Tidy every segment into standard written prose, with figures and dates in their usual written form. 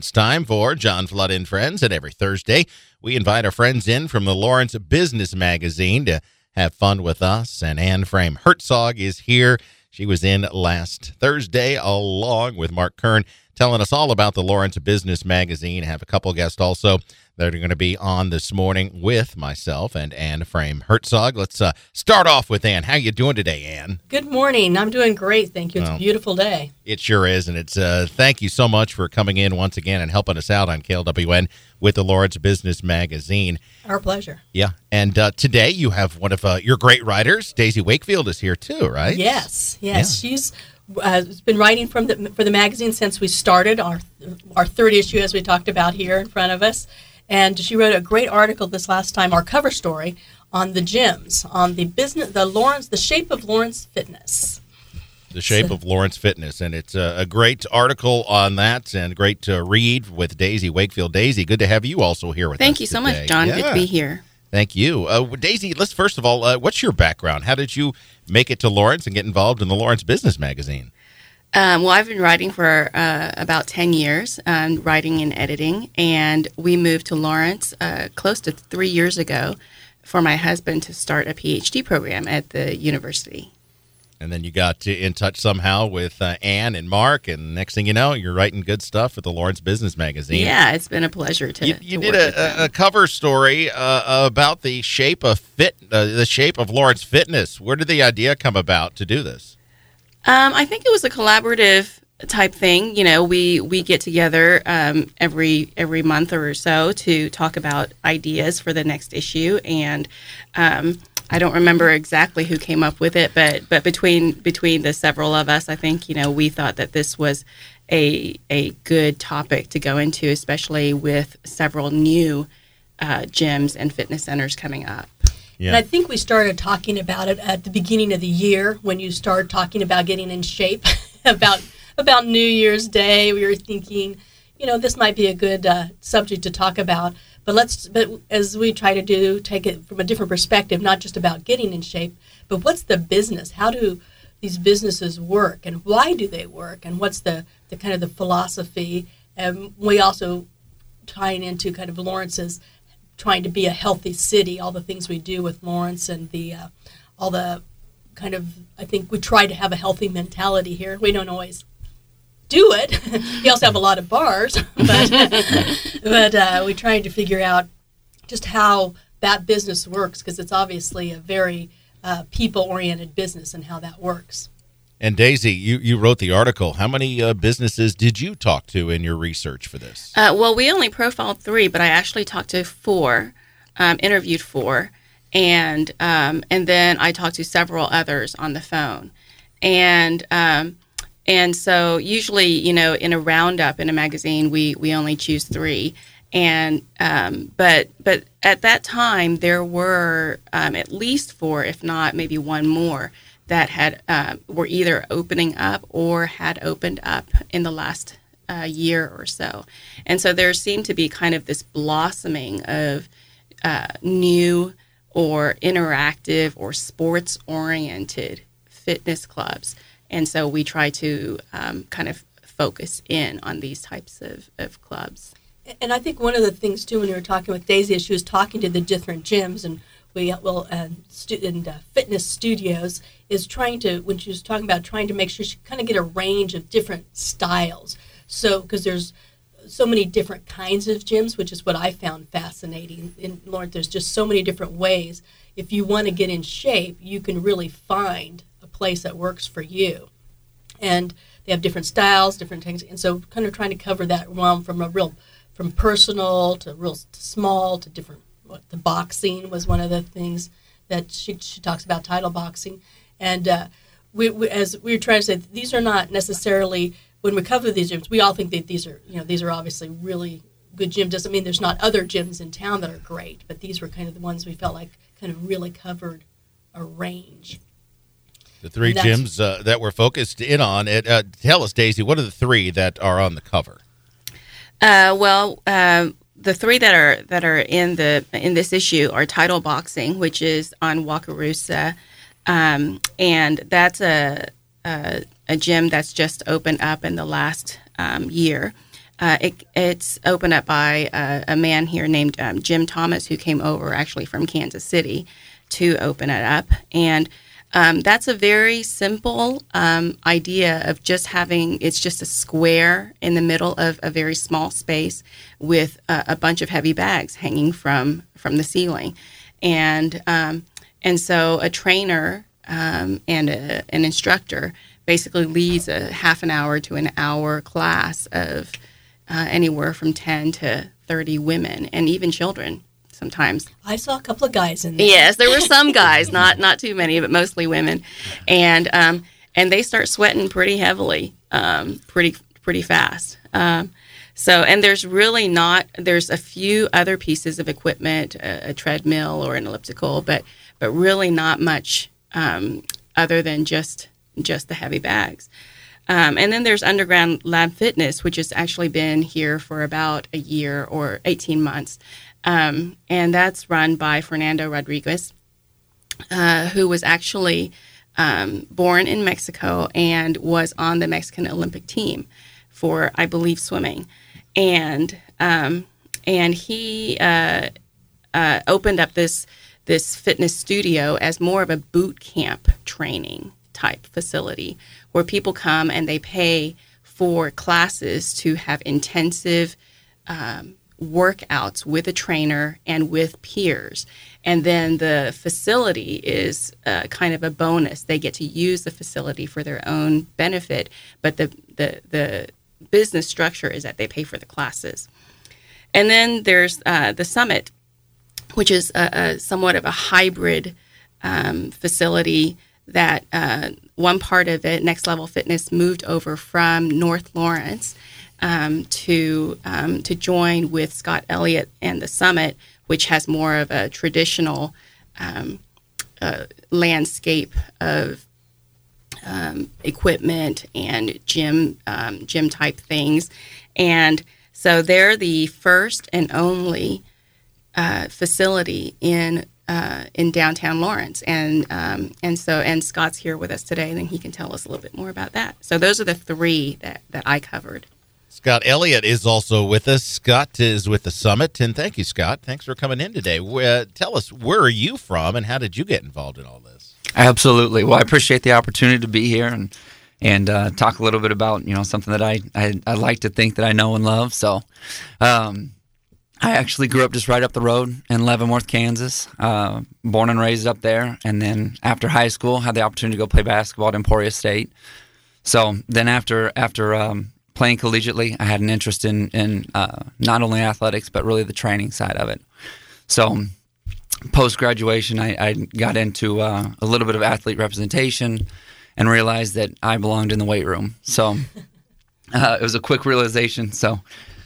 It's time for John Flood and Friends, and every Thursday we invite our friends in from the Lawrence Business Magazine to have fun with us, and Anne Frame Herzog is here. She was in last Thursday along with Mark Kern, telling us all about the Lawrence Business Magazine. I have a couple guests also that are going to be on this morning with myself and Anne Frame Herzog. Let's start off with Anne. How you doing today, Anne? Good morning. I'm doing great, thank you. It's a beautiful day. It sure is, and it's thank you so much for coming in once again and helping us out on KLWN with the Lawrence Business Magazine. Our pleasure. Yeah, and today you have one of your great writers, Daisy Wakefield, is here too, right? Yes. Yeah. She's been writing for the magazine since we started our third issue, as we talked about here in front of us. And she wrote a great article this last time, our cover story, on the gyms, on the shape of Lawrence Fitness. The shape of Lawrence Fitness, and it's a great article on that and great to read with Daisy Wakefield. Daisy, good to have you also here with us. Thank you so much, John. Good to be here. Thank you. Daisy, let's first of all, what's your background? How did you make it to Lawrence and get involved in the Lawrence Business Magazine? Well, I've been writing for about 10 years, writing and editing, and we moved to Lawrence close to 3 years ago for my husband to start a PhD program at the university. And then you got in touch somehow with Anne and Mark, and next thing you know, you're writing good stuff for the Lawrence Business Magazine. Yeah, it's been a pleasure to You to did a cover story about the shape of Lawrence Fitness. Where did the idea come about to do this? I think it was a collaborative type thing. You know, we get together every month or so to talk about ideas for the next issue, and I don't remember exactly who came up with it, but between the several of us, I think, you know, we thought that this was a good topic to go into, especially with several new gyms and fitness centers coming up. Yeah. And I think we started talking about it at the beginning of the year when you started talking about getting in shape about New Year's Day. We were thinking, you know, this might be a good subject to talk about. But as we try to do, take it from a different perspective, not just about getting in shape, but what's the business? How do these businesses work, and why do they work, and what's the kind of the philosophy? And we also tying into kind of Lawrence's trying to be a healthy city, all the things we do with Lawrence and all the kind of, I think we try to have a healthy mentality here. We don't always do it. We also have a lot of bars, but we're trying to figure out just how that business works, because it's obviously a very people-oriented business and how that works. And Daisy, you wrote the article. How many businesses did you talk to in your research for this? Well, we only profiled 3, but I actually talked to 4, interviewed 4, and then I talked to several others on the phone. And so usually, you know, in a roundup in a magazine, we only choose 3. And but at that time, there were at least 4, if not maybe one more, that had were either opening up or had opened up in the last year or so. And so there seemed to be kind of this blossoming of new or interactive or sports-oriented fitness clubs. And so we try to kind of focus in on these types of clubs. And I think one of the things, too, when you were talking with Daisy, is she was talking to the different gyms and fitness studios, is trying to, when she was talking about trying to make sure she kind of get a range of different styles. So, because there's so many different kinds of gyms, which is what I found fascinating. In Lawrence, there's just so many different ways. If you want to get in shape, you can really find a place that works for you. And they have different styles, different things. And so kind of trying to cover that realm from personal to real small to different. The boxing was one of the things that she talks about, title boxing. And as we were trying to say, these are not necessarily, when we cover these gyms, we all think that these are obviously really good gyms. Doesn't mean there's not other gyms in town that are great, but these were kind of the ones we felt like kind of really covered a range. The 3 gyms that we're focused in on. Tell us, Daisy, what are the 3 that are on the cover? The 3 that are in this issue are Title Boxing, which is on Wakarusa, and that's a gym that's just opened up in the last year. It's opened up by a man here named Jim Thomas, who came over actually from Kansas City to open it up. And that's a very simple idea of just having, it's just a square in the middle of a very small space with a bunch of heavy bags hanging from the ceiling. And so a trainer and an instructor basically leads a half an hour to an hour class of anywhere from 10 to 30 women and even children sometimes. I saw a couple of guys in there. Yes, there were some guys, not too many, but mostly women. And they start sweating pretty heavily, pretty fast. And there's really there's a few other pieces of equipment, a treadmill or an elliptical, but really not much other than just the heavy bags. And then there's Underground Lab Fitness, which has actually been here for about a year or 18 months. And that's run by Fernando Rodriguez, who was actually born in Mexico and was on the Mexican Olympic team for, I believe, swimming. And he opened up this fitness studio as more of a boot camp training type facility where people come and they pay for classes to have intensive workouts with a trainer and with peers. And then the facility is kind of a bonus. They get to use the facility for their own benefit, but the business structure is that they pay for the classes. And then there's the Summit, which is somewhat of a hybrid facility that one part of it, Next Level Fitness, moved over from North Lawrence to join with Scott Elliott and the Summit, which has more of a traditional landscape of equipment and gym type things. And so they're the first and only facility in downtown Lawrence, and Scott's here with us today, and then he can tell us a little bit more about that. So those are the three that I covered. Scott Elliott is also with us. Scott is with the Summit, and thank you, Scott. Thanks for coming in today. Tell us, where are you from, and how did you get involved in all this? Absolutely. Well, I appreciate the opportunity to be here and talk a little bit about something that I like to think that I know and love. So, I actually grew up just right up the road in Leavenworth, Kansas. Born and raised up there, and then after high school, had the opportunity to go play basketball at Emporia State. So then after playing collegiately, I had an interest in not only athletics but really the training side of it. So post graduation, I got into a little bit of athlete representation and realized that I belonged in the weight room. So it was a quick realization. So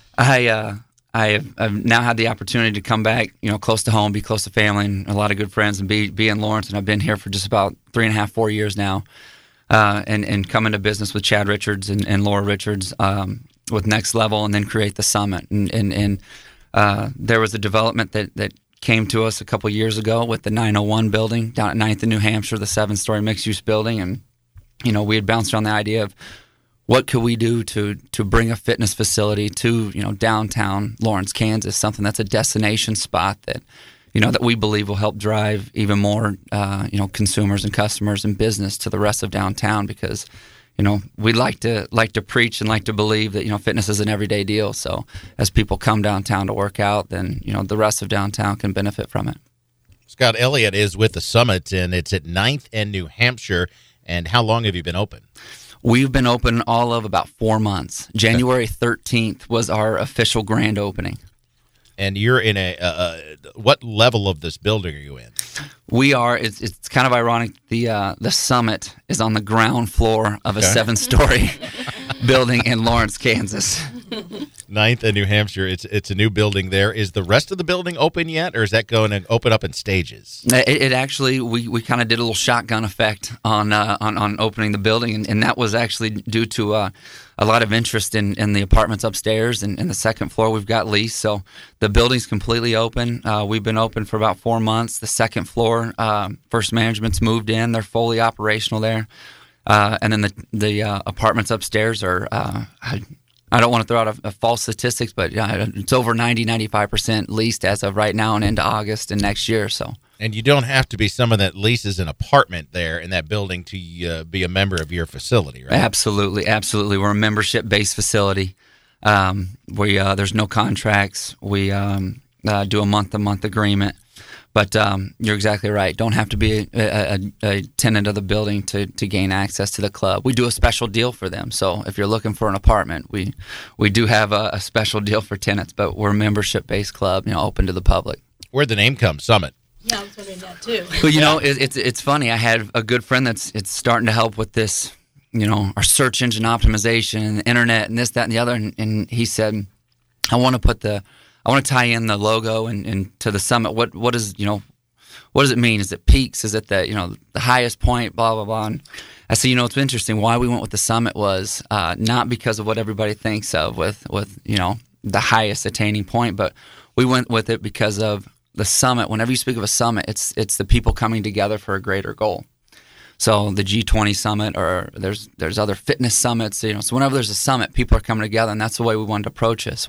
I've now had the opportunity to come back, close to home, be close to family and a lot of good friends, and be in Lawrence. And I've been here for just about 3.5, 4 years now, and come into business with Chad Richards and Laura Richards with Next Level, and then create the Summit. And there was a development that came to us a couple years ago with the 901 building down at 9th in New Hampshire, the 7-story mixed-use building, and we had bounced around the idea of what could we do to bring a fitness facility to downtown Lawrence, Kansas, something that's a destination spot that that we believe will help drive even more consumers and customers and business to the rest of downtown, because we like to preach and like to believe that fitness is an everyday deal. So as people come downtown to work out, then the rest of downtown can benefit from it. Scott Elliott is with the Summit, and it's at 9th and New Hampshire. And how long have you been open? We've been open all of about 4 months. January 13th was our official grand opening. And you're in what level of this building are you in? We are. It's kind of ironic. The Summit is on the ground floor of a 7-story building in Lawrence, Kansas. 9th and New Hampshire. It's a new building there. Is the rest of the building open yet, or is that going to open up in stages? It actually, we kind of did a little shotgun effect on opening the building, and that was actually due to a lot of interest in the apartments upstairs, and in the second floor we've got leased. So the building's completely open. We've been open for about 4 months. The second floor, First Management's moved in. They're fully operational there. And then the apartments upstairs are I don't want to throw out a false statistics, but it's over 95% leased as of right now and into August and next year. So. And you don't have to be someone that leases an apartment there in that building to be a member of your facility, right? Absolutely. We're a membership-based facility. There's no contracts. We do a month-to-month agreement. But you're exactly right. Don't have to be a tenant of the building to gain access to the club. We do a special deal for them. So if you're looking for an apartment, we do have a special deal for tenants, but we're a membership-based club, open to the public. Where'd the name come, Summit? Yeah, I was wondering that too. Well, it's funny. I had a good friend it's starting to help with this, our search engine optimization and the internet and this, that, and the other. And he said, I want to tie in the logo and to the Summit. What does it mean? Is it peaks? Is it the highest point? Blah blah blah. And I said, it's interesting. Why we went with the Summit was not because of what everybody thinks of with the highest attaining point, but we went with it because of the Summit. Whenever you speak of a summit, it's the people coming together for a greater goal. So the G20 summit, or there's other fitness summits. So whenever there's a summit, people are coming together, and that's the way we wanted to approach this.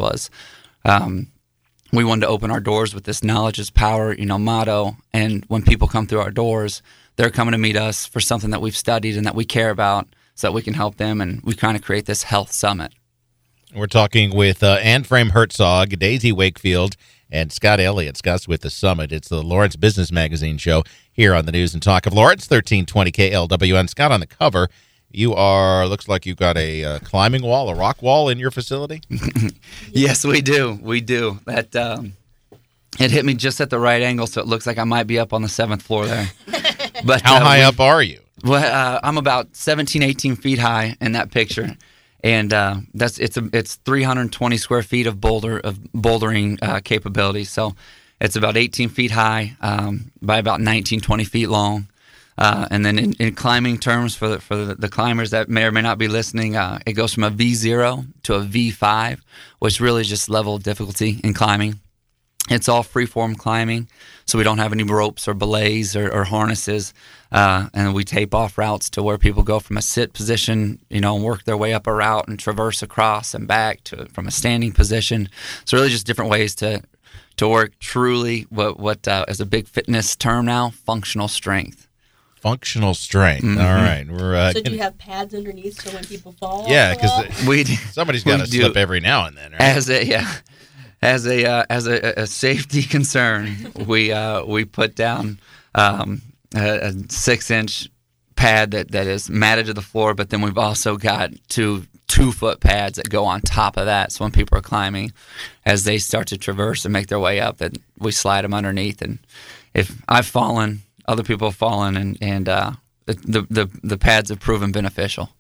We wanted to open our doors with this knowledge is power, motto. And when people come through our doors, they're coming to meet us for something that we've studied and that we care about, so that we can help them. And we kind of create this health summit. We're talking with Ann Frame Herzog, Daisy Wakefield, and Scott Elliott. Scott's with the Summit. It's the Lawrence Business Magazine show here on the News and Talk of Lawrence, 1320 KLWN. Scott, on the cover, you looks like you've got a climbing wall, a rock wall in your facility? Yes, we do. That it hit me just at the right angle, so it looks like I might be up on the 7th floor there. But how high up are you? Well, I'm about 17, 18 feet high in that picture. And it's 320 square feet of bouldering capability. So it's about 18 feet high by about 19, 20 feet long. And then in climbing terms, for the climbers that may or may not be listening, it goes from a V0 to a V5, which really is just level of difficulty in climbing. It's all freeform climbing, so we don't have any ropes or belays or harnesses, and we tape off routes to where people go from a sit position, and work their way up a route and traverse across and back from a standing position. So really just different ways to work truly what is a big fitness term now, functional strength. Functional strength. Mm-hmm. All right. So do you have pads underneath so when people fall? Yeah, because somebody's got to slip every now and then, right? As a safety concern, we put down a 6-inch pad that is matted to the floor, but then we've also got two 2-foot pads that go on top of that. So when people are climbing, as they start to traverse and make their way up, that we slide them underneath. And if I've fallen, other people have fallen, and the pads have proven beneficial.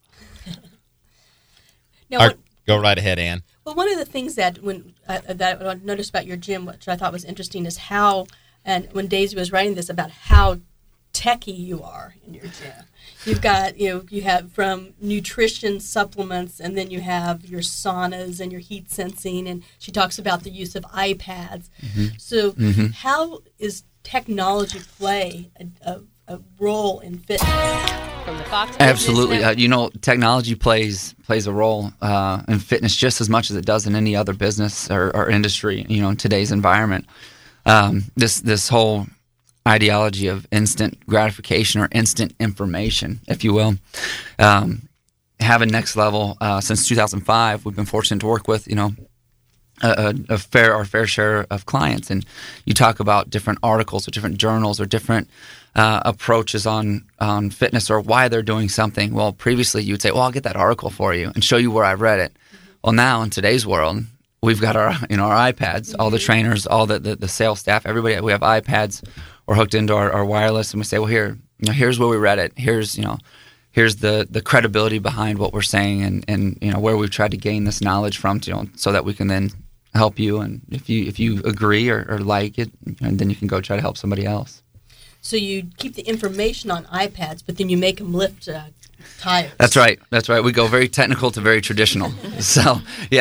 Now, go right ahead, Ann. Well, one of the things that that I noticed about your gym, which I thought was interesting, is how, and when Daisy was writing this, about how techie you are in your gym. You've got, you have from nutrition supplements, and then you have your saunas and your heat sensing, and she talks about the use of iPads. Mm-hmm. So how is technology play a role in fitness? From the Fox Absolutely. Technology plays a role in fitness just as much as it does in any other business or industry, in today's environment. This whole ideology of instant gratification or instant information, if you will. Having Next Level since 2005, we've been fortunate to work with, our fair share of clients. And you talk about different articles or different journals or different approaches on fitness or why they're doing something. Well, previously you would say, well, I'll get that article for you and show you where I read it. Well, now in today's world, we've got our iPads, all the trainers, all the sales staff, everybody. We have iPads. We're hooked into our wireless, and we say, well, here's where we read it. Here's the credibility behind what we're saying, and where we've tried to gain this knowledge from, so that we can then help you. And if you agree or like it, and then you can go try to help somebody else. So you keep the information on iPads, but then you make them lift tires. That's right. We go very technical to very traditional. So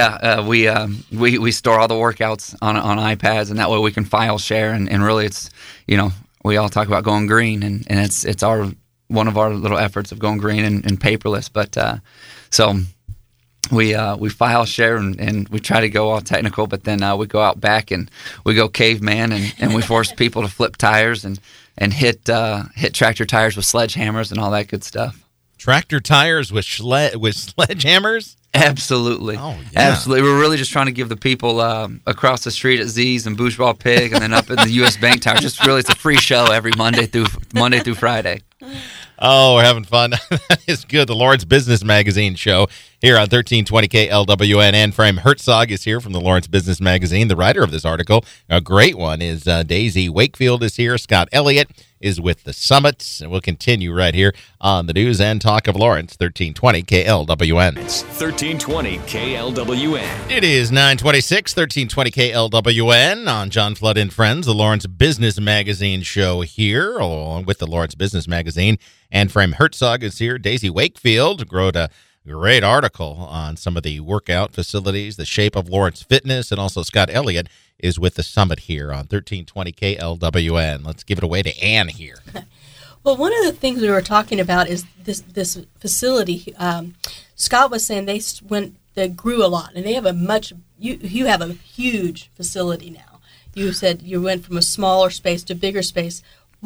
we store all the workouts on iPads, and that way we can file share. And really, it's we all talk about going green, and it's one of our little efforts of going green and paperless. But so we file share and we try to go all technical, but then we go out back and we go caveman and we force people to flip tires and hit tractor tires with sledgehammers and all that good stuff. Tractor tires with sledgehammers? Absolutely. Oh, yeah. Absolutely. We're really just trying to give the people across the street at Z's and Bourgeois Pig and then up at the U.S. Bank Tower. Just really, it's a free show every Monday through Friday. Oh, we're having fun. That is good. The Lawrence Business Magazine show here on 1320 KLWN. Anne Frame Herzog is here from the Lawrence Business Magazine. The writer of this article, a great one, is Daisy Wakefield is here. Scott Elliott is with the Summits. And we'll continue right here on the News and Talk of Lawrence, 1320 KLWN. It's 1320 KLWN. It is 9:26, 1320 KLWN on John Flood and Friends, the Lawrence Business Magazine show here, along with the Lawrence Business Magazine. Anne Frame Herzog is here. Daisy Wakefield wrote a great article on some of the workout facilities, the shape of Lawrence Fitness, and also Scott Elliott is with the Summit here on 1320 KLWN. Let's give it away to Anne here. Well, one of the things we were talking about is this facility. Scott was saying they grew a lot, and they have you have a huge facility now. You said you went from a smaller space to a bigger space.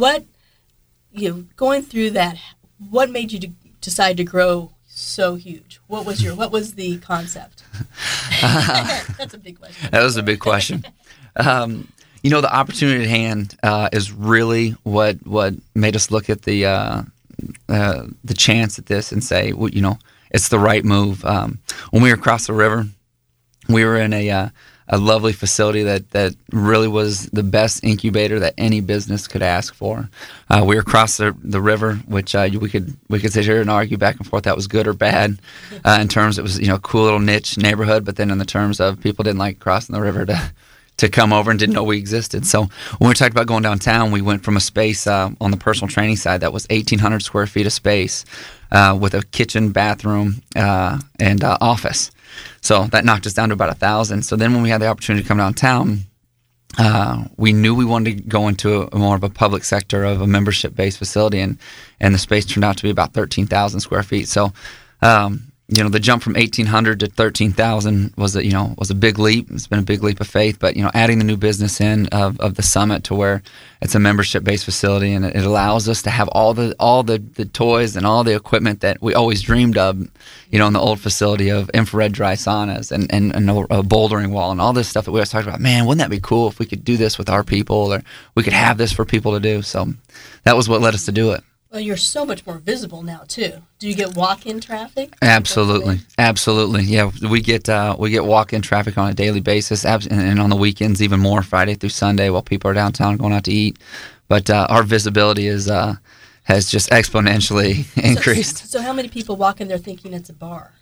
Going through that, what made you decide to grow so huge? What was the concept? That's a big question. That was a big question. The opportunity at hand is really what made us look at the chance at this and say, well, it's the right move. When we were across the river, we were in a lovely facility that really was the best incubator that any business could ask for. We were across the river, which we could sit here and argue back and forth that was good or bad. In terms, it was a cool little niche neighborhood, but then in the terms of people didn't like crossing the river to come over and didn't know we existed. So when we talked about going downtown, we went from a space on the personal training side that was 1,800 square feet of space with a kitchen, bathroom, and office. So that knocked us down to about 1,000. So then when we had the opportunity to come downtown, we knew we wanted to go into more of a public sector of a membership-based facility, and the space turned out to be about 13,000 square feet. So, the jump from 1,800 to 13,000 was a big leap. It's been a big leap of faith. But adding the new business in of the Summit to where it's a membership-based facility, and it allows us to have all the toys and all the equipment that we always dreamed of, in the old facility of infrared dry saunas and a bouldering wall and all this stuff that we always talked about. Man, wouldn't that be cool if we could do this with our people, or we could have this for people to do? So that was what led us to do it. Well, you're so much more visible now too. Do you get walk-in traffic? Absolutely. Yeah, we get walk-in traffic on a daily basis, and on the weekends even more, Friday through Sunday, while people are downtown going out to eat. But our visibility has just exponentially increased. So how many people walk in there thinking it's a bar?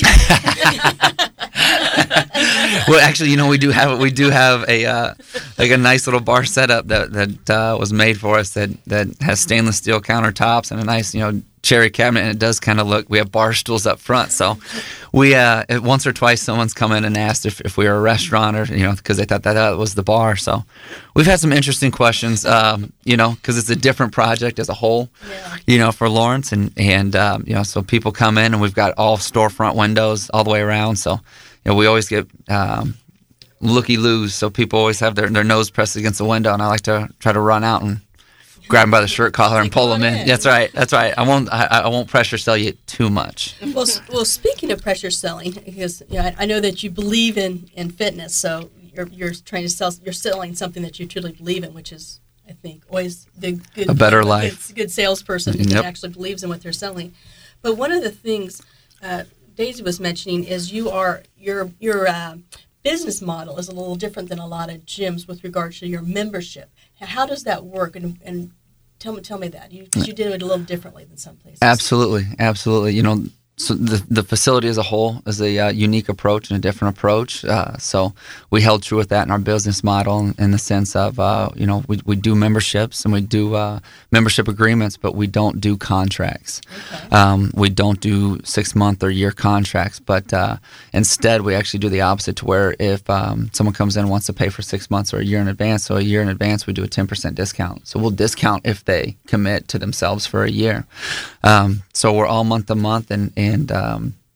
Well, actually, we do have a nice little bar setup that was made for us that has stainless steel countertops and a nice cherry cabinet, and it does kind of look. We have bar stools up front, so we once or twice someone's come in and asked if we were a restaurant or because they thought that was the bar. So we've had some interesting questions, because it's a different project as a whole, for Lawrence, and so people come in and we've got all storefront windows all the way around. So we always get looky-loos, so people always have their nose pressed against the window, and I like to try to run out and grab them by the shirt collar and pull them in. That's right. I won't pressure sell you too much. Well, speaking of pressure selling, because I know that you believe in fitness, so you're trying to sell. You're selling something that you truly believe in, which is, I think, always the good, a better life. It's a good salesperson who actually believes in what they're selling. But one of the things Daisy was mentioning is your business model is a little different than a lot of gyms with regards to your membership. How does that work? And tell me that. Because you did it a little differently than some places. Absolutely. So the facility as a whole is a unique approach and a different approach. So we held true with that in our business model in the sense of, we do memberships and we do membership agreements, but we don't do contracts. Okay. We don't do 6-month or year contracts, but instead we actually do the opposite, to where if someone comes in and wants to pay for 6 months or a year in advance, so a year in advance we do a 10% discount. So we'll discount if they commit to themselves for a year. So we're all month to month, and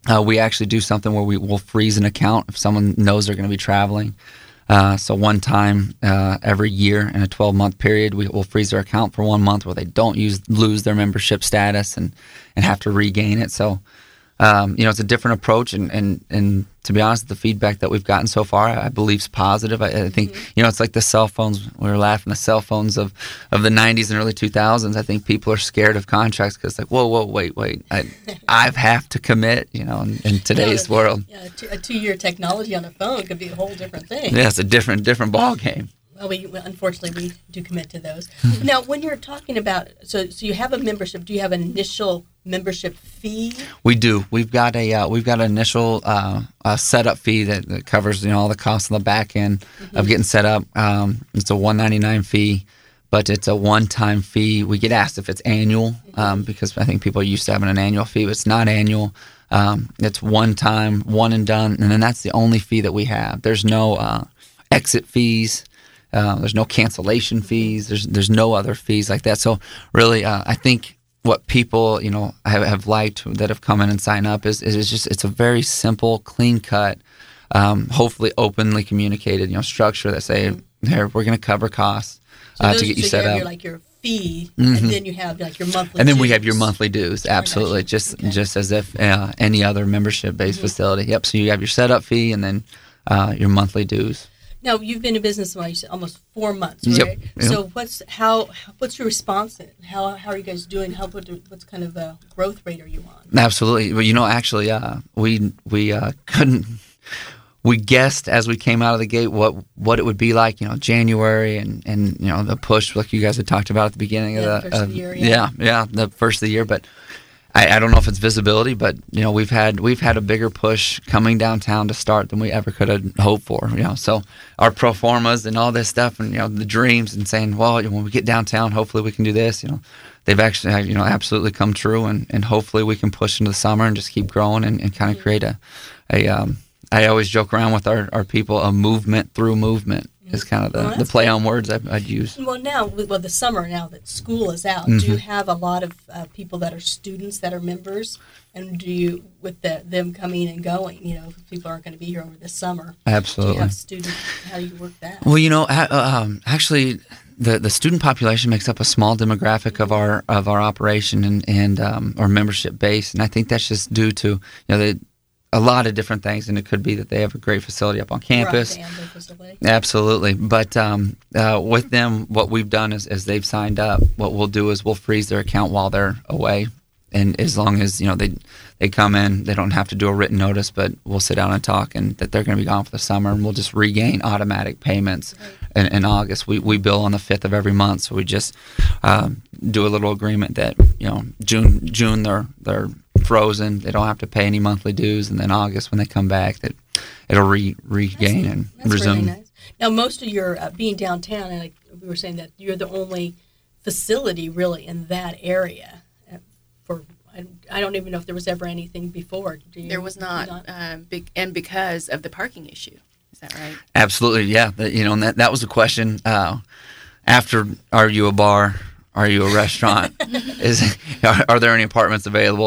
we actually do something where we will freeze an account if someone knows they're going to be traveling. So one time every year in a 12-month period, we will freeze their account for 1 month where they don't lose their membership status and have to regain it. So, it's a different approach. And to be honest, the feedback that we've gotten so far, I believe is positive. I think, it's like the cell phones. We were laughing, the cell phones of the 90s and early 2000s. I think people are scared of contracts because like, whoa, wait. I have to commit, in today's world. Yeah, a 2-year technology on a phone could be a whole different thing. Yeah, it's a different ball game. Well, unfortunately we do commit to those. Now, when you're talking about, so you have a membership. Do you have an initial membership fee? We do. We've got an initial setup fee that covers all the costs on the back end of getting set up. It's a $199 fee, but it's a one-time fee. We get asked if it's annual because I think people are used to having an annual fee, but it's not annual. It's one time, one and done, and then that's the only fee that we have. There's no exit fees. There's no cancellation fees. There's no other fees like that. So really, I think what people have liked that have come in and signed up is just it's a very simple, clean cut, hopefully openly communicated structure that say here we're going to cover costs to get you set up. Your fee, and then you have like your monthly. And then dues. we have your monthly dues. Absolutely, just as if any other membership based facility. Yep. So you have your setup fee and then your monthly dues. Now, you've been in business almost 4 months, right? Yep. So what's your response? How are you guys doing? What kind of a growth rate are you on? Absolutely. Well, actually, we couldn't. We guessed as we came out of the gate what it would be like, January and the push like you guys had talked about at the beginning of the year. The first of the year, but. I don't know if it's visibility, but we've had a bigger push coming downtown to start than we ever could have hoped for. So our pro formas and all this stuff, and the dreams, and saying, well, when we get downtown, hopefully we can do this. They've actually absolutely come true, and hopefully we can push into the summer and just keep growing and kind of create a. I always joke around with our people, a movement through movement. Is kind of the play on words I'd use. Well, the summer, now that school is out, do you have a lot of people that are students that are members? And do you, with them coming and going, people aren't going to be here over the summer? Absolutely. Do you have students? How do you work that? Well, actually, the student population makes up a small demographic of our operation and our membership base, and I think that's just due to a lot of different things, and it could be that they have a great facility up on campus. Absolutely. But with them, what we've done is they've signed up. What we'll do is we'll freeze their account while they're away. And as long as, they come in, they don't have to do a written notice, but we'll sit down and talk, and that they're going to be gone for the summer, and we'll just regain automatic payments in August. We bill on the 5th of every month, so we just do a little agreement that, June they're frozen, they don't have to pay any monthly dues, and then August when they come back, that it'll regain and that's resume. Really nice. Now, most of your being downtown, and we were saying that you're the only facility really in that area. I don't even know if there was ever anything before. There was not, and because of the parking issue. Is that right? Absolutely, yeah. And that was a question. After, are you a bar? Are you a restaurant? Are there any apartments available?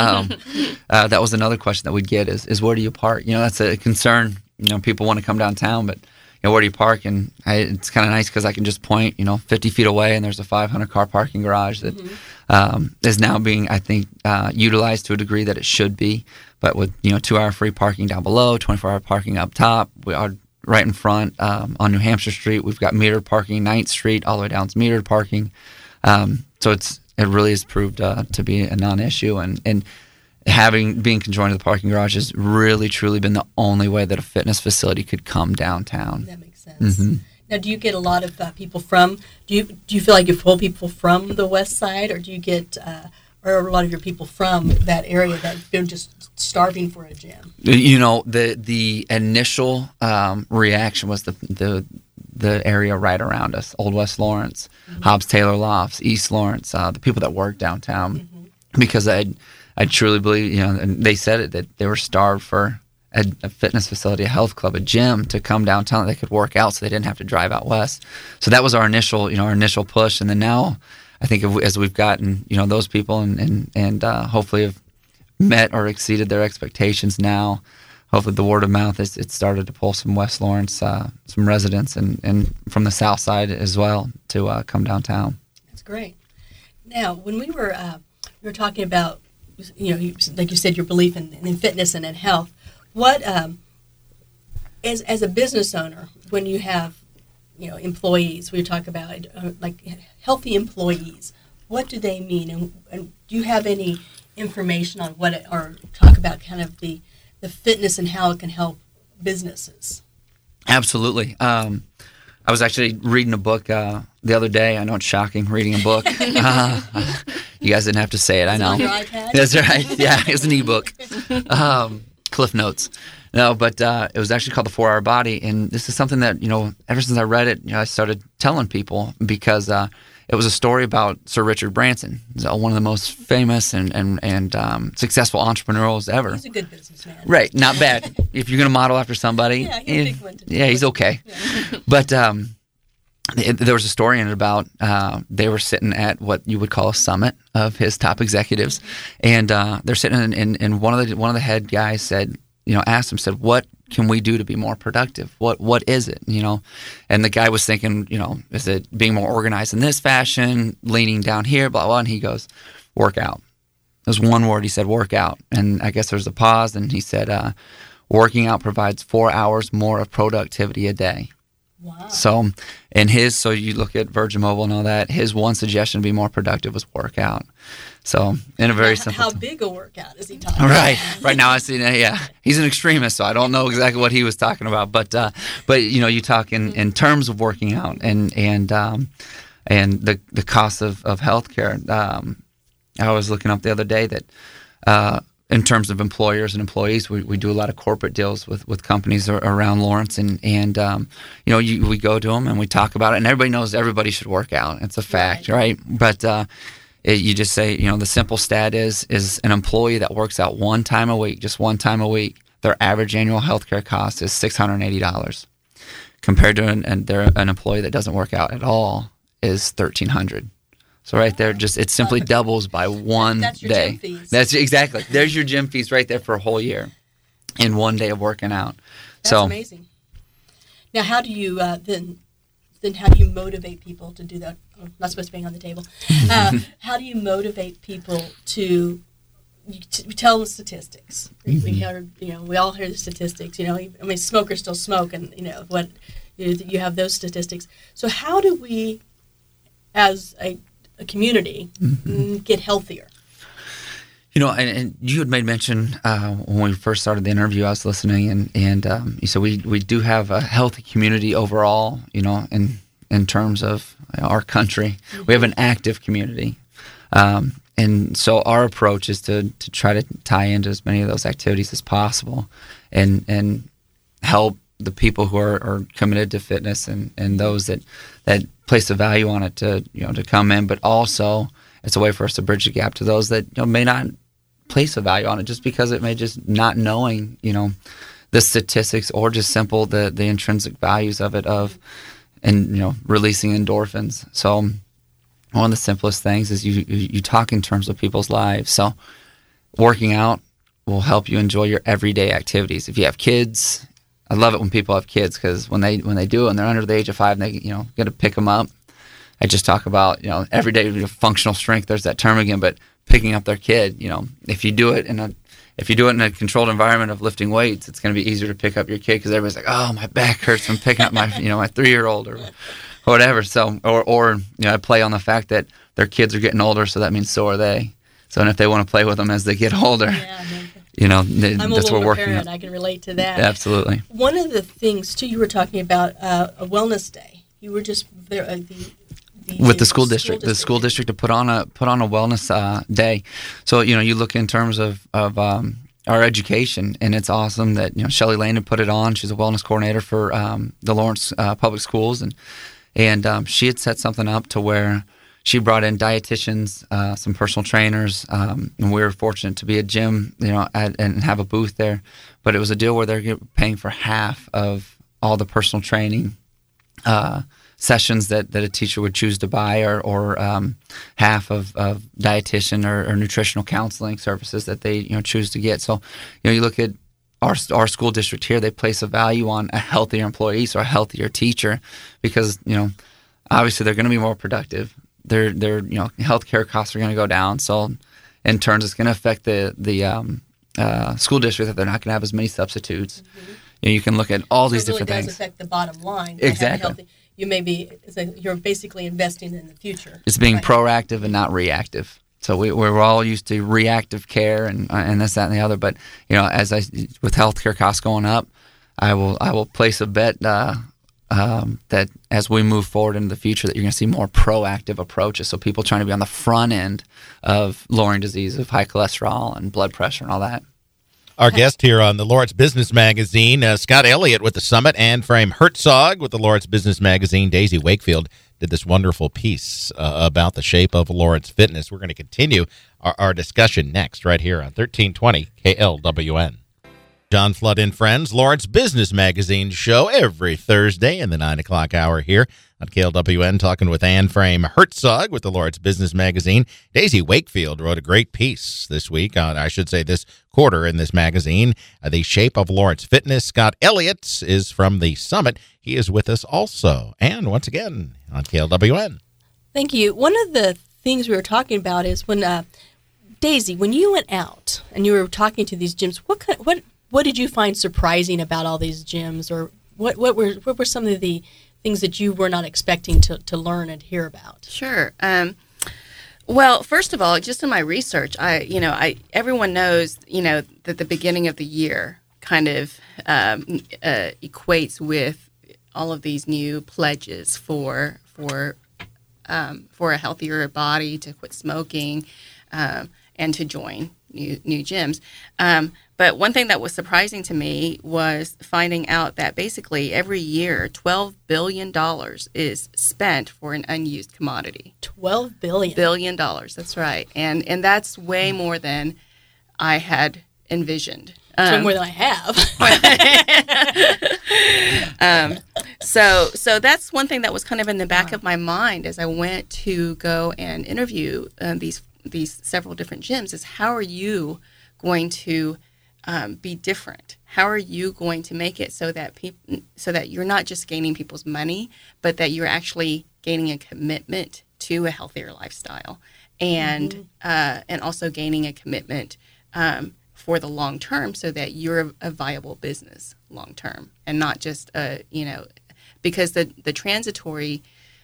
That was another question that we'd get is where do you park? That's a concern. People want to come downtown, but where do you park? And it's kind of nice because I can just point, 50 feet away, and there's a 500-car parking garage that is now being, I think, utilized to a degree that it should be. But with 2-hour free parking down below, 24-hour parking up top, we are right in front on New Hampshire Street. We've got metered parking. 9th Street all the way down is metered parking. So it really has proved to be a non-issue, and being conjoined to the parking garage has really truly been the only way that a fitness facility could come downtown. That makes sense. Now, do you get a lot of people from? Do you feel like you pull people from the west side, or do you get or a lot of your people from that area that've been just starving for a gym? The initial reaction was the area right around us, Old West Lawrence, Hobbs Taylor Lofts, East Lawrence, the people that work downtown, because I truly believe, and they said it, that they were starved for a fitness facility, a health club, a gym to come downtown that they could work out, so they didn't have to drive out west. So that was our initial push, and then now I think as we've gotten those people and hopefully have met or exceeded their expectations now. Hopefully the word of mouth it's started to pull some West Lawrence, some residents and from the south side as well to come downtown. That's great. Now, when we were talking about, like you said, your belief in fitness and in health, what as a business owner, when you have employees, we talk about like healthy employees, what do they mean, and do you have any information on or talk about kind of the fitness and how it can help businesses? Absolutely. I was actually reading a book the other day. I know it's shocking, reading a book. You guys didn't have to say it. I know. On your iPad? That's right. Yeah, it's an ebook. Cliff Notes. No, but it was actually called The 4 Hour Body, and this is something that ever since I read it, I started telling people because it was a story about Sir Richard Branson, one of the most famous and successful entrepreneurs ever. He's a good businessman. Right, not bad. If you're going to model after somebody, Yeah, he's a big one to do. yeah, he's okay. Yeah. But there was a story in it about they were sitting at what you would call a summit of his top executives, and they're sitting and one of the head guys said, asked him, said, "What can we do to be more productive? What is it?" And the guy was thinking, is it being more organized in this fashion, leaning down here, blah blah. And he goes, "Work out." There's one word he said, "Work out." And I guess there's a pause, and he said, "Working out provides 4 hours more of productivity a day." Wow. So, so you look at Virgin Mobile and all that, his one suggestion to be more productive was work out. So, in a very simple How big a workout is he talking Right. about? Right now I see, yeah, he's an extremist, so I don't know exactly what he was talking about. But you talk in terms of working out and the cost of healthcare. I was looking up the other day that in terms of employers and employees, we do a lot of corporate deals with companies around Lawrence, and we go to them and we talk about it, and everybody knows everybody should work out. It's a fact, right? But you just say, the simple stat is an employee that works out one time a week, just one time a week, their average annual healthcare cost is $680, compared to an employee that doesn't work out at all is $1,300. So right there, it simply doubles by one That's your day. gym fees. That's exactly. There's your gym fees right there for a whole year, in one day of working out. That's so amazing. Now, how do you then how do you motivate people to do that? Oh, not supposed to be on the table. How do you motivate people to tell them statistics? We all hear the statistics. Smokers still smoke, and you have those statistics. So how do we, as a community, get healthier? And you had made mention when we first started the interview, I was listening, and you said we do have a healthy community overall, in terms of our country. We have an active community. And so our approach is to try to tie into as many of those activities as possible and help the people who are committed to fitness and those that place a value on it to come in, but also it's a way for us to bridge the gap to those that may not place a value on it just because it may just not knowing the statistics or just simple the intrinsic values of it and releasing endorphins. So one of the simplest things is you talk in terms of people's lives. So working out will help you enjoy your everyday activities. If you have kids, I love it when people have kids because when they do it and they're under the age of 5 and they got to pick them up. I just talk about everyday functional strength. There's that term again, but picking up their kid. If you do it in a controlled environment of lifting weights, it's going to be easier to pick up your kid because everybody's like, oh, my back hurts from picking up my my 3-year-old or whatever. So or I play on the fact that their kids are getting older, so that means so are they. So and if they want to play with them as they get older. Yeah, that's what we're working parent. on. I can relate to that. Absolutely. One of the things too, you were talking about a wellness day. You were just there with the school district. The school district to put on a wellness day. So you look in terms of our education, and it's awesome that Shelley Landon put it on. She's a wellness coordinator for the Lawrence Public Schools, and she had set something up to where she brought in dietitians, some personal trainers, and we were fortunate to be a gym, and have a booth there. But it was a deal where they're paying for half of all the personal training sessions that a teacher would choose to buy, or half of dietitian or nutritional counseling services that they choose to get. So you look at our school district here, they place a value on a healthier employee, so a healthier teacher, because obviously they're going to be more productive. Their healthcare costs are going to go down, so in turn it's going to affect the school district, that they're not going to have as many substitutes. You can look at all these different things. It really does affect the bottom line. Exactly. You're basically investing in the future. It's being proactive and not reactive. So we're all used to reactive care and this, that, and the other. But with healthcare costs going up, I will place a bet that as we move forward into the future, that you're going to see more proactive approaches. So people trying to be on the front end of lowering disease of high cholesterol and blood pressure and all that. Our guest here on the Lawrence Business Magazine, Scott Elliott with the Summit, and Frame Herzog with the Lawrence Business Magazine. Daisy Wakefield did this wonderful piece about the shape of Lawrence fitness. We're going to continue our discussion next, right here on 1320 KLWN. John Flood and Friends, Lawrence Business Magazine show every Thursday in the 9 o'clock hour here on KLWN, talking with Ann Frame Herzog with the Lawrence Business Magazine. Daisy Wakefield wrote a great piece this week, this quarter in this magazine, The Shape of Lawrence Fitness. Scott Elliott is from the Summit. He is with us also. And once again, on KLWN. Thank you. One of the things we were talking about is when, Daisy, when you went out and you were talking to these gyms, what did you find surprising about all these gyms, or what were some of the things that you were not expecting to learn and hear about? Sure. Well, first of all, just in my research, everyone knows, that the beginning of the year kind of equates with all of these new pledges for a healthier body, to quit smoking, and to join new gyms. But one thing that was surprising to me was finding out that basically every year $12 billion is spent for an unused commodity. $12 billion. $12 billion, that's right. And that's way more than I had envisioned. Way more than I have. So that's one thing that was kind of in the back of my mind as I went to go and interview these several different gyms, is how are you going to be different? How are you going to make it so that you're not just gaining people's money, but that you're actually gaining a commitment to a healthier lifestyle, and also gaining a commitment for the long term, so that you're a viable business long term, and not just because the transitory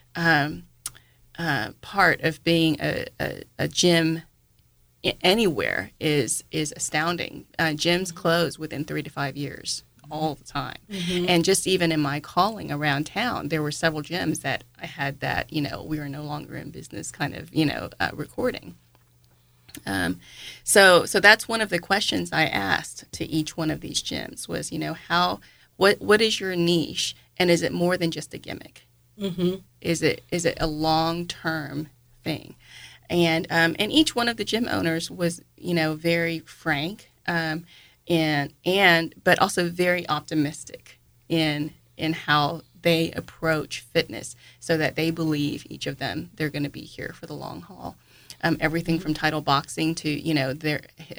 part of being a gym anywhere is astounding. Gyms close within 3 to 5 years all the time. And just even in my calling around town, there were several gyms that I had that, we were no longer in business kind of, recording. So that's one of the questions I asked to each one of these gyms was, what is your niche, and is it more than just a gimmick? Is it a long-term thing? And each one of the gym owners was, very frank, but also very optimistic in how they approach fitness, so that they believe, each of them, they're going to be here for the long haul. Everything from Title Boxing to their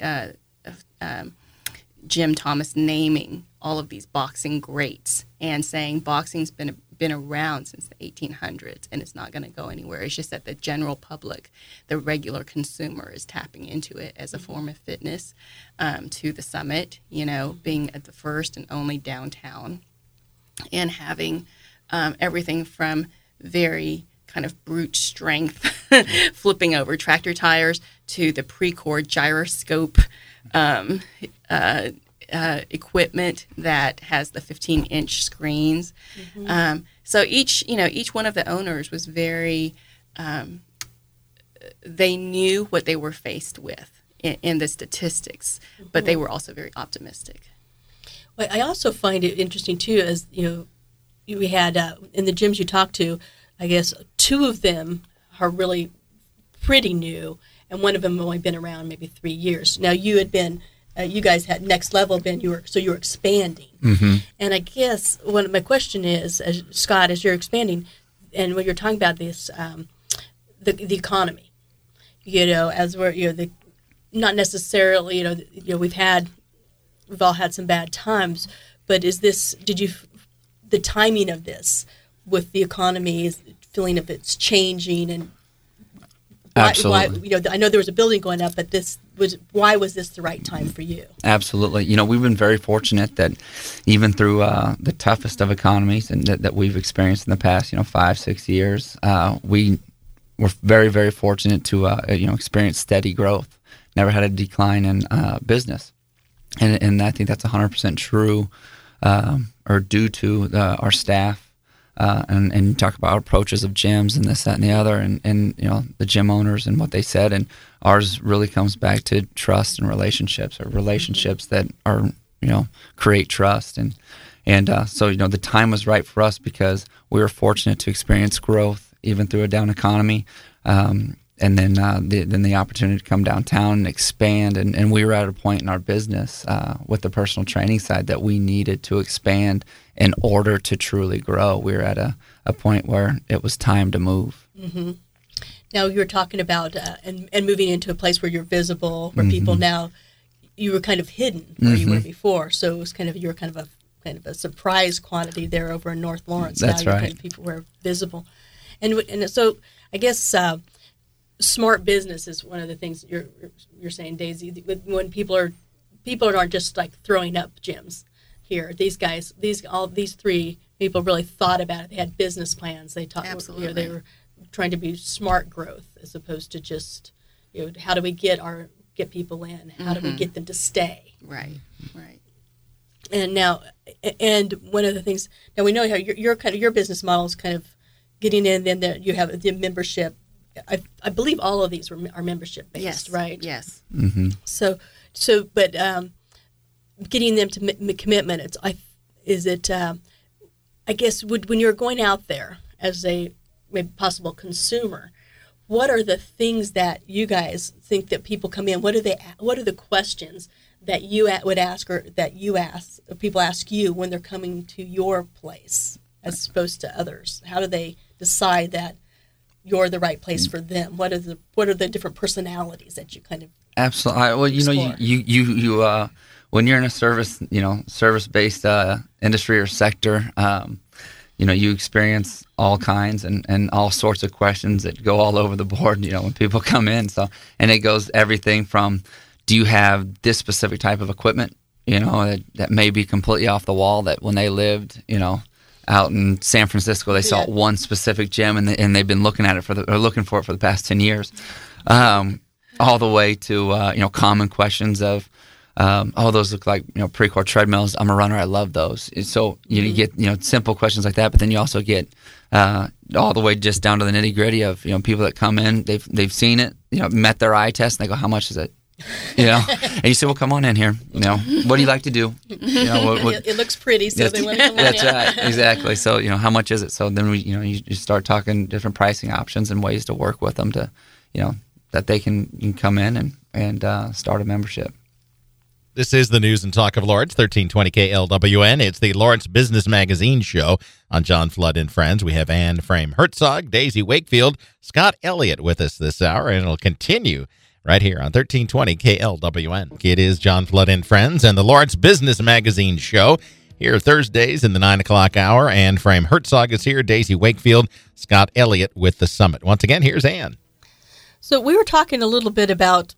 Jim Thomas naming all of these boxing greats and saying boxing's been around since the 1800s and it's not going to go anywhere. It's just that the general public, the regular consumer, is tapping into it as a form of fitness. To the Summit, being at the first and only downtown, and having everything from very kind of brute strength, flipping over tractor tires, to the Precord gyroscope equipment that has the 15-inch screens. So each one of the owners was very, they knew what they were faced with in the statistics, but they were also very optimistic. Well, I also find it interesting too, as we had in the gyms you talked to, I guess 2 of them are really pretty new, and one of them only been around maybe 3 years. Now you had been, you guys had Next Level been, you were expanding, and I guess my question is, Scott, as you're expanding, and when you're talking about this, the economy, as we're not necessarily we've all had some bad times, but the timing of this with the economy is feeling if it's changing and Absolutely. why, I know there was a building going up, but why was this the right time for you? Absolutely. We've been very fortunate that even through the toughest of economies and that we've experienced in the past, 5-6 years, we were very, very fortunate to, experience steady growth. Never had a decline in business. And I think that's 100% true or due to our staff. And talk about approaches of gyms and this, that, and the other, and the gym owners and what they said. And ours really comes back to trust and relationships, or relationships that are create trust. And so the time was right for us because we were fortunate to experience growth even through a down economy. And then the opportunity to come downtown and expand, and we were at a point in our business with the personal training side that we needed to expand in order to truly grow. We were at a point where it was time to move. Mm-hmm. Now you were talking about and moving into a place where you're visible, where people now, you were kind of hidden where you were before, so it was you were kind of a surprise quantity there over in North Lawrence. That's now right. People were visible, and so I guess. Smart business is one of the things you're saying, Daisy. When people aren't just like throwing up gyms here. These guys, these three people really thought about it. They had business plans. They talked. Absolutely. They were trying to be smart growth as opposed to just how do we get people in? How do we get them to stay? Right. And now, one of the things now we know how your business model is kind of getting in. Then you have the membership. I believe all of these are membership based, Yes. right? Yes. Mm-hmm. So, but getting them to commitment. I guess when you're going out there as a maybe possible consumer, what are the things that you guys think that people come in? What are the questions that you would ask, or that you ask, or people ask you when they're coming to your place as opposed to others? How do they decide that you're the right place for them? What are the different personalities that you kind of Absolutely. Well, you when you're in a service-based industry or sector, you experience all kinds and all sorts of questions that go all over the board, when people come in. So, and it goes everything from, do you have this specific type of equipment, that may be completely off the wall, that when they lived, out in San Francisco, they saw one specific gym and they've been looking at it looking for it for the past 10 years, all the way to common questions of, those look like Precor treadmills. I'm a runner. I love those. So you get simple questions like that, but then you also get all the way just down to the nitty gritty of people that come in. They've seen it, met their eye test, and they go, "How much is it?" And you say, "Well, come on in here. What do you like to do?" It looks pretty, so they want to come in. That's right, exactly. So how much is it? So then you start talking different pricing options and ways to work with them to, that they can come in and start a membership. This is the News and Talk of Lawrence, 1320 KLWN. It's the Lawrence Business Magazine show on John Flood and Friends. We have Ann Frame Herzog, Daisy Wakefield, Scott Elliott with us this hour, and it'll continue right here on 1320 KLWN. It is John Flood and Friends and the Lawrence Business Magazine show. Here Thursdays in the 9 o'clock hour. Ann Frame Herzog is here, Daisy Wakefield, Scott Elliott with the Summit. Once again, here's Ann. So we were talking a little bit about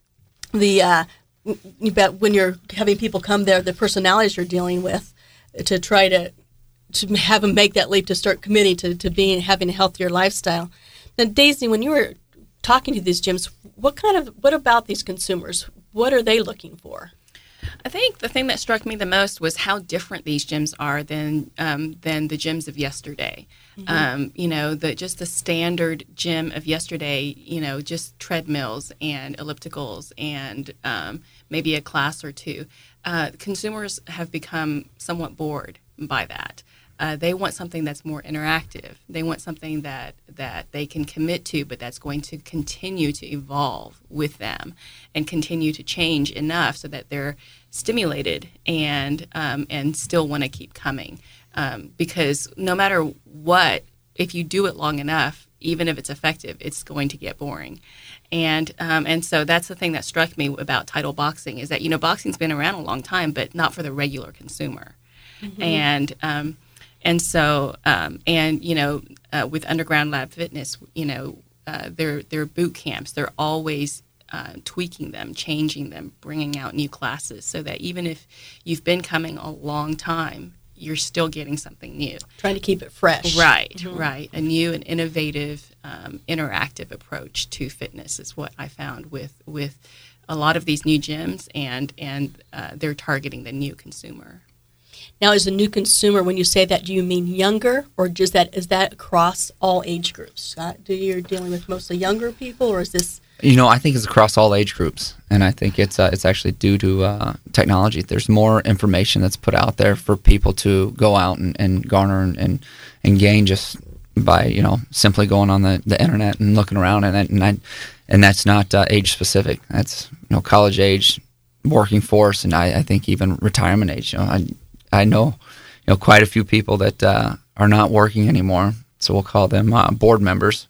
about when you're having people come there, the personalities you're dealing with, to try to have them make that leap to start committing to having a healthier lifestyle. Now, Daisy, when you were talking to these gyms, what about these consumers? What are they looking for? I think the thing that struck me the most was how different these gyms are than the gyms of yesterday. Mm-hmm. Just the standard gym of yesterday, just treadmills and ellipticals and maybe a class or two. Consumers have become somewhat bored by that. They want something that's more interactive. They want something that they can commit to, but that's going to continue to evolve with them and continue to change enough so that they're stimulated and still want to keep coming. Because no matter what if you do it long enough, even if it's effective, it's going to get boring. And so that's the thing that struck me about title boxing is that, boxing's been around a long time, but not for the regular consumer. Mm-hmm. With Underground Lab Fitness, their boot camps, they're always tweaking them, changing them, bringing out new classes so that even if you've been coming a long time, you're still getting something new. Trying to keep it fresh. Right, right. A new and innovative, interactive approach to fitness is what I found with a lot of these new gyms, and they're targeting the new consumer. Now, as a new consumer, when you say that, do you mean younger, or is that across all age groups? You're dealing with mostly younger people, or is this? I think it's across all age groups, and I think it's actually due to technology. There's more information that's put out there for people to go out and garner and gain just by simply going on the internet and looking around, and that's not age specific. That's college age, working force, and I think even retirement age. I know quite a few people that are not working anymore, so we'll call them board members.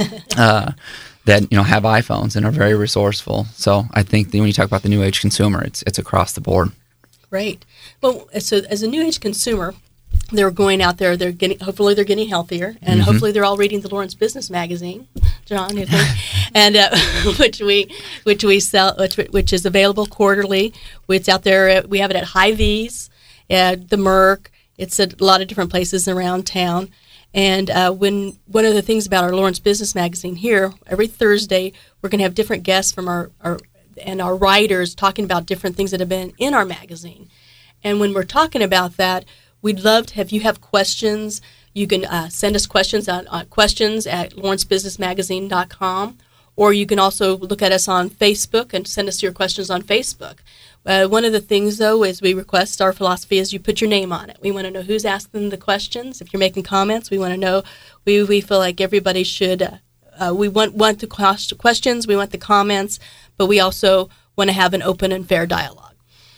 That have iPhones and are very resourceful. So I think when you talk about the new age consumer, it's across the board. Great. Well, so as a new age consumer, they're going out there. Hopefully they're getting healthier, and hopefully they're all reading the Lawrence Business Magazine, John, you think? And which we sell, which is available quarterly. It's out there. We have it at Hy-Vee's, the Merck. It's at a lot of different places around town. And one of the things about our Lawrence Business Magazine here, every Thursday we're going to have different guests from our writers talking about different things that have been in our magazine. And when we're talking about that, we'd love to if you have questions, you can send us questions on questions at lawrencebusinessmagazine.com, or you can also look at us on Facebook and send us your questions on Facebook. One of the things, though, is we request, our philosophy is you put your name on it. We want to know who's asking the questions. If you're making comments, we want to know. We feel like everybody should, we want the questions, we want the comments, but we also want to have an open and fair dialogue.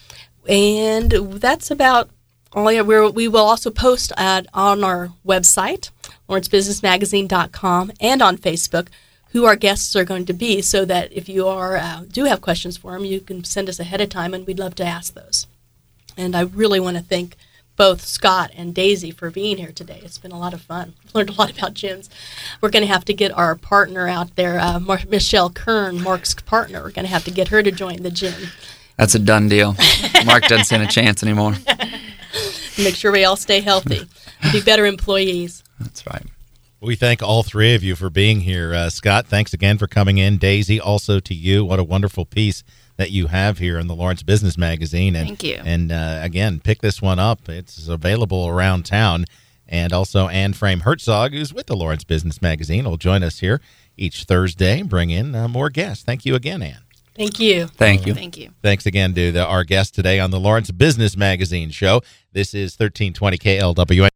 And that's about all. We will also post on our website, lawrencebusinessmagazine.com, and on Facebook, who our guests are going to be, so that if you do have questions for them, you can send us ahead of time, and we'd love to ask those. And I really want to thank both Scott and Daisy for being here today. It's been a lot of fun. I've learned a lot about gyms. We're going to have to get our partner out there, Michelle Kern, Mark's partner. We're going to have to get her to join the gym. That's a done deal. Mark doesn't stand a chance anymore. Make sure we all stay healthy. Be better employees. That's right. We thank all three of you for being here. Scott, thanks again for coming in. Daisy, also to you. What a wonderful piece that you have here in the Lawrence Business Magazine. And, thank you. And again, pick this one up. It's available around town. And also Ann Frame Herzog, who's with the Lawrence Business Magazine, will join us here each Thursday, bring in more guests. Thank you again, Ann. Thank you. Thank you. Thank you. Thanks again to our guest today on the Lawrence Business Magazine show. This is 1320 KLWN.